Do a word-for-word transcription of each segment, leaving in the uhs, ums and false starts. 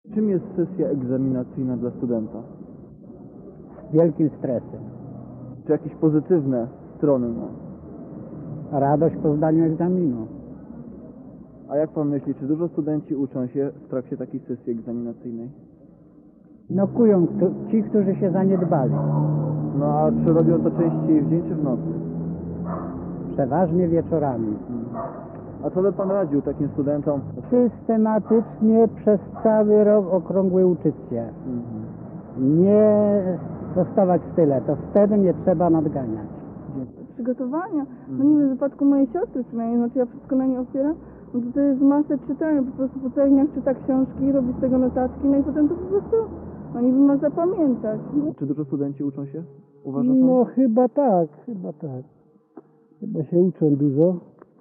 Czym jest sesja egzaminacyjna dla studenta? Wielkim stresem. Czy jakieś pozytywne strony ma? Radość po zdaniu egzaminu. A jak pan myśli, czy dużo studenci uczą się w trakcie takiej sesji egzaminacyjnej? No kują kto- ci, którzy się zaniedbali. No a czy robią to częściej w dzień czy w nocy? Przeważnie wieczorami. A co by pan radził takim studentom? Systematycznie przez cały rok okrągły uczyć się. Mhm. Nie zostawać w tyle. To wtedy nie trzeba nadganiać. Przygotowania. No nie wiem, w wypadku mojej siostry przynajmniej, znaczy ja wszystko na nie opieram, no to, to jest masę czytania, po prostu po całych dniach czyta książki, robi z tego notatki, no i potem to po prostu, no niby ma zapamiętać. No. Czy dużo studenci uczą się? Uważa pan? No chyba tak, chyba tak. Chyba się uczą dużo.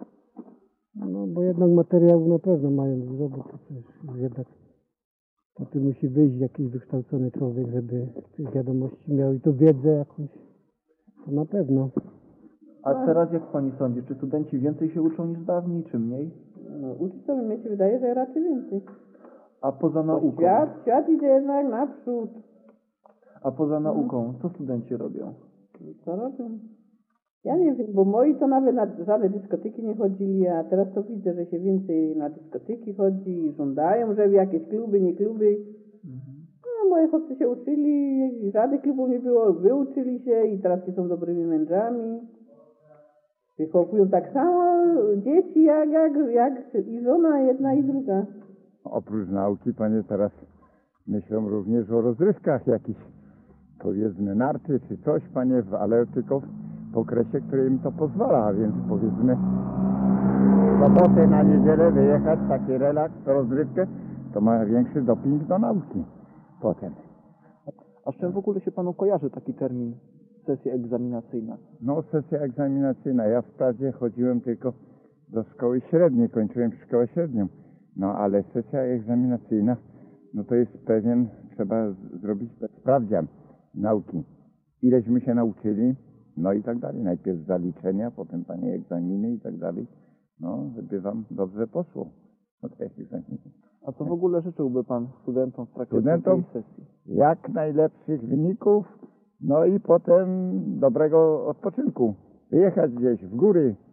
No bo jednak materiałów na pewno mają dużo, bo to też jednak po tym musi wyjść jakiś wykształcony człowiek, żeby tych wiadomości miał i to wiedzę jakąś. To na pewno. A teraz jak pani sądzi, czy studenci więcej się uczą niż dawniej, czy mniej? No, uczyć to mnie się wydaje, że raczej więcej. A poza nauką? Świat, świat idzie jednak naprzód. A poza nauką, co studenci robią? Co robią? Ja nie wiem, bo moi to nawet na żadne dyskoteki nie chodzili, a teraz to widzę, że się więcej na dyskoteki chodzi i żądają, żeby jakieś kluby, nie kluby. No, moje chłopcy się uczyli, żadnych klubów nie było, wyuczyli się i teraz są dobrymi mężami. Wychowują tak samo dzieci jak, jak, jak i żona jedna i druga. Oprócz nauki, panie, teraz myślą również o rozrywkach jakichś, powiedzmy narty czy coś, panie, ale tylko w okresie, który im to pozwala, a więc powiedzmy w sobotę, na niedzielę wyjechać, taki relaks, rozrywkę, to ma większy doping do nauki potem. A z czym w ogóle się panu kojarzy taki termin sesja egzaminacyjna? No, sesja egzaminacyjna. Ja wprawdzie chodziłem tylko do szkoły średniej, kończyłem szkołę średnią. No, ale sesja egzaminacyjna, no to jest pewien, trzeba z- zrobić sprawdzian nauki. Ileśmy się nauczyli, no i tak dalej. Najpierw zaliczenia, potem panie egzaminy i tak dalej. No, żeby wam dobrze poszło. No to jest egzamin. A co w ogóle życzyłby pan studentom w trakcie Studentom? takiej sesji? Jak najlepszych wyników, no i potem dobrego odpoczynku. Wyjechać gdzieś w góry,